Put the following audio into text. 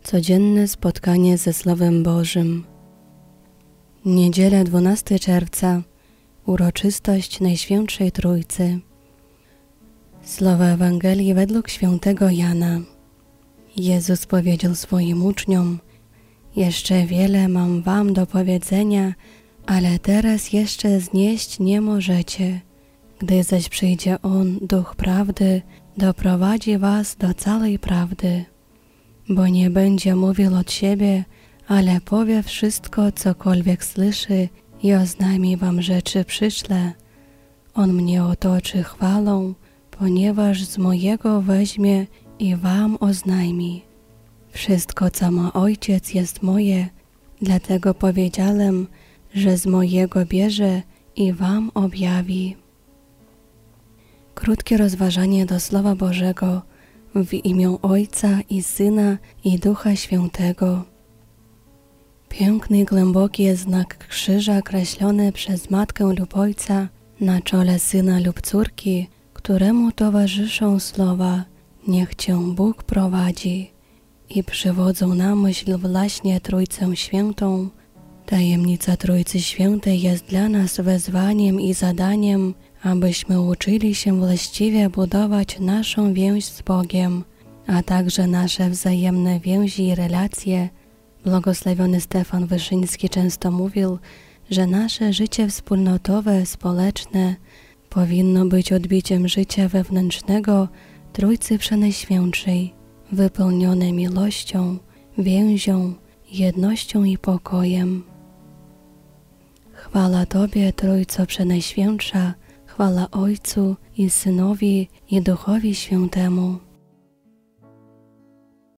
Codzienne spotkanie ze Słowem Bożym. Niedziela 12 czerwca. Uroczystość Najświętszej Trójcy. Słowa Ewangelii według świętego Jana. Jezus powiedział swoim uczniom: jeszcze wiele mam wam do powiedzenia, ale teraz jeszcze znieść nie możecie. Gdy zaś przyjdzie On, Duch Prawdy, doprowadzi was do całej prawdy. Bo nie będzie mówił od siebie, ale powie wszystko, cokolwiek słyszy i oznajmi wam rzeczy przyszłe. On mnie otoczy chwałą, ponieważ z mojego weźmie i wam oznajmi. Wszystko, co ma Ojciec, jest moje, dlatego powiedziałem, że z mojego bierze i wam objawi. Krótkie rozważanie do Słowa Bożego w imię Ojca i Syna i Ducha Świętego. Piękny i głęboki jest znak krzyża kreślony przez matkę lub ojca na czole syna lub córki, któremu towarzyszą słowa: niech Cię Bóg prowadzi, i przywodzą na myśl właśnie Trójcę Świętą. Tajemnica Trójcy Świętej jest dla nas wezwaniem i zadaniem, abyśmy uczyli się właściwie budować naszą więź z Bogiem, a także nasze wzajemne więzi i relacje. Błogosławiony Stefan Wyszyński często mówił, że nasze życie wspólnotowe, społeczne powinno być odbiciem życia wewnętrznego Trójcy Przenajświętszej, wypełnione miłością, więzią, jednością i pokojem. Chwała Tobie, Trójco Przenajświętsza, chwała Ojcu i Synowi i Duchowi Świętemu.